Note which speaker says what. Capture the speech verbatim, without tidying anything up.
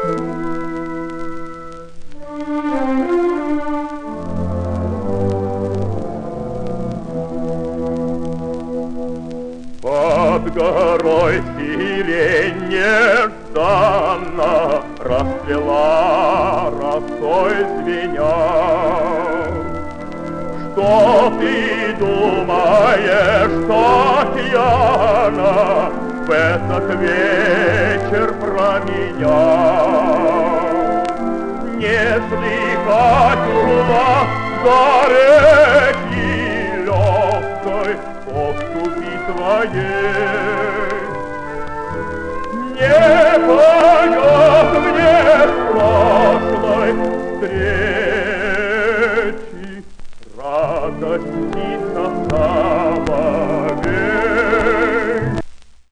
Speaker 1: Под горой сирень нежданно расцвела росой звеня. Что ты думаешь, Татьяна, в этот вечер про меня? Не слыхать у вас за реки легкой поступи твоей.